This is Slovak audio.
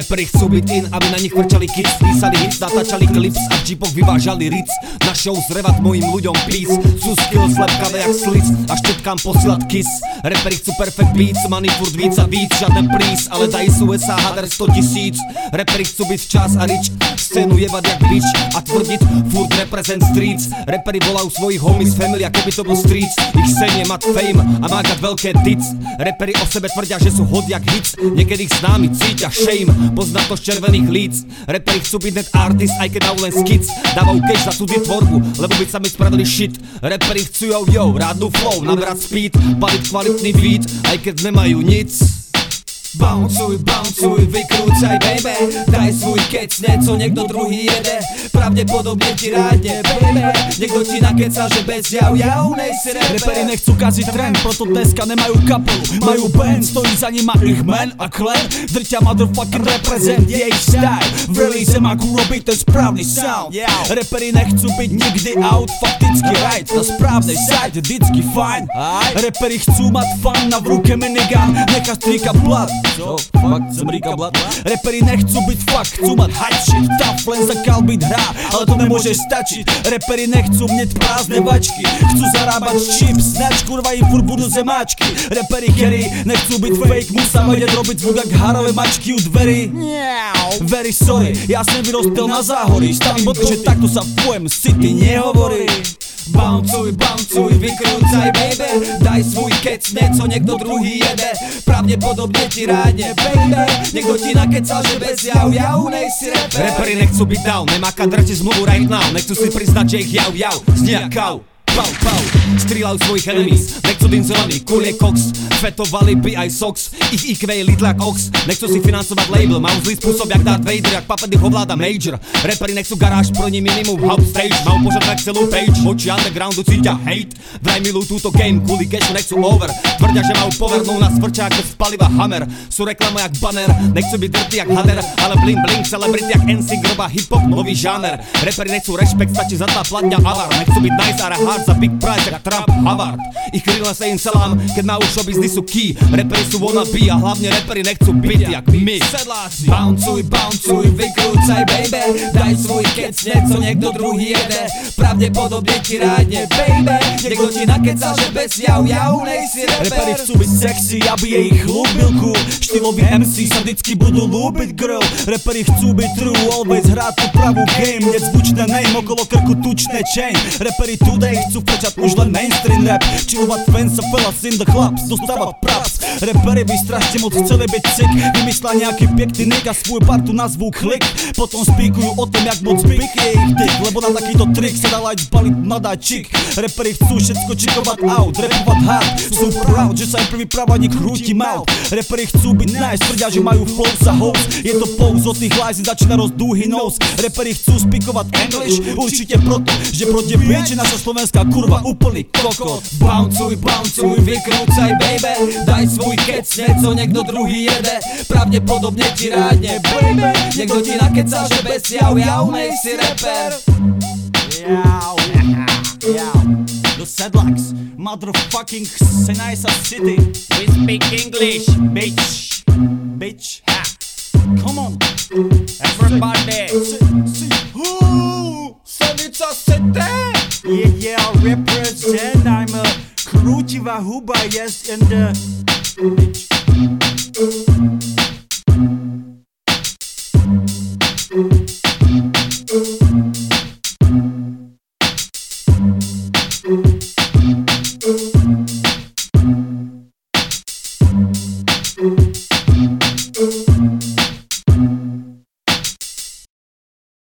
Reperi chcú byť in, aby na nich vrčali kids. Písali hits, natáčali clips a v jeepoch vyvážali ritz. Na show zrevat mojim ľuďom peace. Sú skills lepkavé jak slic a štetkám posílať kiss. Reperi chcú perfect beats, money furt víc a víc. Žiaden please, ale dají z USA hader 100 000. Reperi chcú byť včas a rich, scénu jebať jak bitch a tvrdiť furt represent streets. Reperi volajú svojich homies family, ako by to bol streets. Ich sen je mať fame a mákať veľké tits. Reperi o sebe tvrdia, že sú hot jak hits. Niekedy ich s námi cítia shame, poznám to z červených líc. Reperi chcú byť net artist, aj keď dajú len skic. Dávajú cash za cudzí tvorbu, lebo by sami spravili shit. Reperi chcú yo, rádnu flow, naberať speed, paliť kvalitný beat, aj keď nemajú nic. Bouncuj, vykrúcaj baby, daj svůj kec, co někdo druhý jede. Pravděpodobně ti rádne baby, někdo ti nakecal, že bez jau nejsi rapper. Reperi nechcú kaziť trend, proto dneska nemajú kapelu. Majú band, stojí za nima ich man a klen. Drťa motherfucking represent jej style. V release maku robí ten správny sound. Reperi nechcú byť nikdy out, fakticky right. Na správnej side, vždycky fajn. Reperi chcú mať fun, na v ruke minigun, nechá stríka blood. Co? Fakt som ríka blad. Reperi nechcú byť fakt, chcú mať hot shit. Tough len za kalbit hrá, ale to nemôže stačiť. Reperi nechcú mneť prázdne bačky, chcú zarábať chips, snač kurva im furt budú zemáčky. Reperi keri nechcú byť fake, musia vedieť robiť zvuk jak haravé mačky u dverí. Very sorry, ja som vyrostel na záhorí, stavím bodku, že takto sa v poem city nehovorí. Bouncuj, vykrúcaj baby, daj svůj kec, co někdo druhý jede. Pravděpodobně ti rádne baby, někdo ti nakecal, že bez jau nejsi rapper. Reperi nechcú byť down, nemáka drti zmluvu right now. Nechcú si priznať, že ich jau znie jak kau. Pau, strieľajú svojich enemies, nechcú dým zelený, cool je Cox. Fetovali by aj Sox, ich IQ je little jak Ox. Nechcú si financovať label, majú zlý spôsob jak Darth Vader, jak Puppet ich ovláda Major. Reperi nechcú garáž, pro ní minimum hub stage, majú požadavať celú page. Voči undergroundu cítia hate, vraj milujú túto game, kvôli cashu nechcú over. Tvrdia, že majú power, no nás vrča ako z paliva Hammer. Sú reklama jak banner, nechcú byť dirty jak hader, ale bling celebrity jak NSYNC robá hip-hop, nový žáner. Reperi nechcú rešpekt, stačí za tá platňa alar. Nechcú byť nice a hard za big price jak Trump Havard. Ich krila sa im celám, keď majú show business sú key. Reperi sú wannabe a hlavne reperi nechcú byť jak my. Sedláci. Bouncuj, vykrúcaj baby, daj svůj kec, co niekto druhý jede. Pravděpodobně ti rádne baby, niekto ti nakecal, že bez jau nejsi rapper. Reperi chcú byť sexy, aby je ich ľúbil cool. Štýloví MC sa vždycky budú ľúbiť girl. Reperi chcú byť true, always hrať tú pravú game. Nec zvučné name, okolo krku tučné chain. Reperi today chcú frčať už len mainstream rap. Chillovať fans a fellas in the clubs, dostávať props. Reperi by strašne moc chceli byť sick, vymyslia nejaký pekný nick a svoj partu nazvú klik. Potom spíkujú o tom, jak moc big je ich dick, lebo na takýto trik sa dala aj zbaliť mladá chick. Reperi chcú všetko chickovať out, rapovať hard, sú proud, že sa im prvý pravánik hrúti mouth. Reperi chcú byť nice, tvrdia, že majú flow sa host, je to pose od tých lajzí začína rosť dúhy nos. Reperi chcú spikovať English, určite proto, že proti bitch je naša slovenská kurva úplný kokot. Bouncuj, vykrúcaj baby, daj svůj kec, co niekto druhý jede. Pravděpodobně ti rádne baby, niekto ti nakecal, že bez jau nejsi rapper. The Sedlaks, motherfucking Senajsa City. We speak English, Bitch, ha. Come on, everybody. Senica City. Yeah, represent. I'm a Krutiva Huba, yes, in the bitch.